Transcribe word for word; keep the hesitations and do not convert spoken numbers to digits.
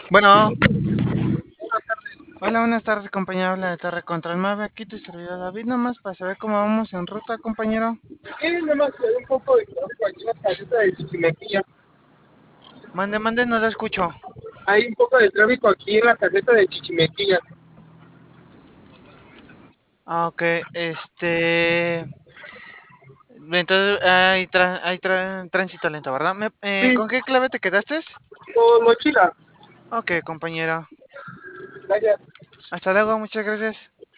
Bueno, hola, buenas tardes, compañero. Habla de Torre Control Mave. Aquí tu servidor David, nomás para saber cómo vamos en ruta, compañero. Sí, nomás que hay un poco de tráfico aquí en la caseta de Chichimequilla. Mande, mande, no lo escucho. Hay un poco de tráfico aquí en la caseta de Chichimequilla. Ah, ok, este. Entonces hay, tra- hay tra- tránsito lento, ¿verdad? Me- eh, Sí, ¿con qué clave te quedaste? con mochila. Ok, compañero. Gracias. Hasta luego, muchas gracias.